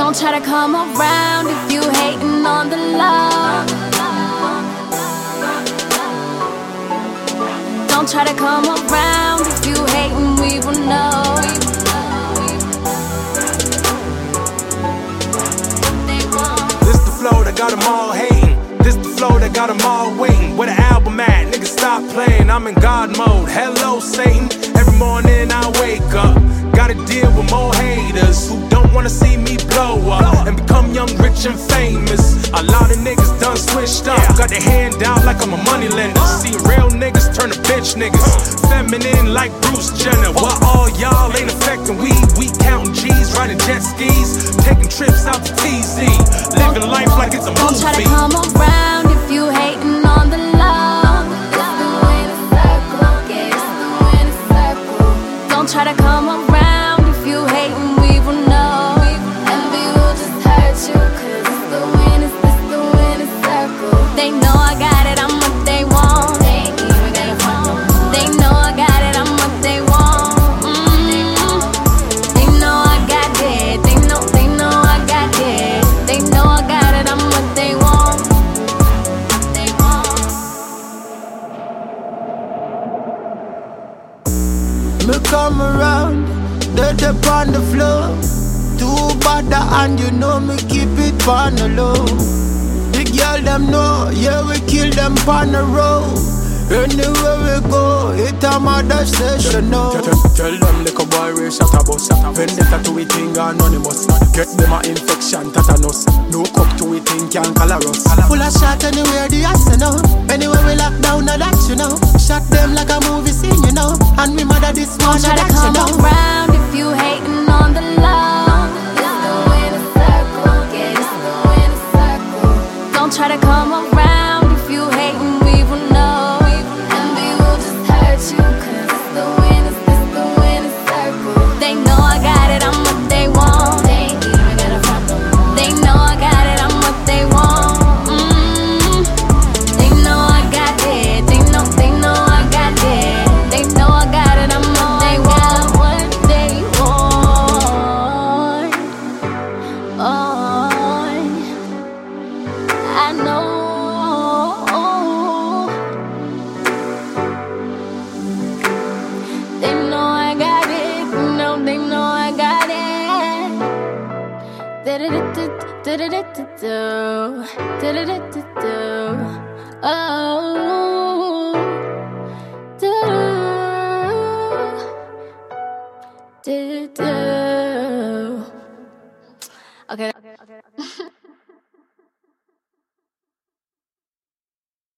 Don't try to come around if you hating on the love. Don't try to come around if you hating, we will know. This the flow that got them all hating. This the flow that got them all waiting. Where the album at? Niggas stop playing. I'm in God mode. Hello Satan. Every morning I wake up, gotta deal with more haters who don't wanna see me blow up and become young, rich and famous. A lot of niggas done switched up, got their hand out like I'm a money lender. See real niggas turn to bitch niggas, feminine like Bruce Jenner. While all y'all ain't affecting we counting G's, riding jet skis, taking trips out to TZ, living life like it's a movie. Don't try to come around if you hating on the love. Don't try to come around if you hating, we will know. Envy will just hurt you, cause it's the winner's circle. They know I got it, I'm what they want. They ain't even got a phone. They know I got it, I'm what they want. They know I got it, they know I got it. They know I got it, I'm what they want. They want. Me come around, dead up on the floor. Too bad and you know me keep it on the low. The girl them know, yeah we kill them on the road. Anywhere we go, it a mother session, no. Tell them like a boy we shot a bus. Vendetta to it thing anonymous. Get them a infection, tetanus. No cup to it thing can color us. Full of shot anywhere the ass, you know. Anywhere we lock down a that, you know. Shot them like a movie scene, you know. And we mother this one, don't try to come around if you hating on the love. It's the winner's circle, yeah, it's the winner's circle. Don't try to come around if you hating, we will know. Envy will just hurt you, cause it's the winner's circle. They know I got it, I'm what they want. They ain't even got a front door. They know I got it, I'm what they want. They know I got it, they know I got it. They know I got it, I'm what they want. What they want. Oh, I know. They know I got it, no, they know I got it. Oh. Okay.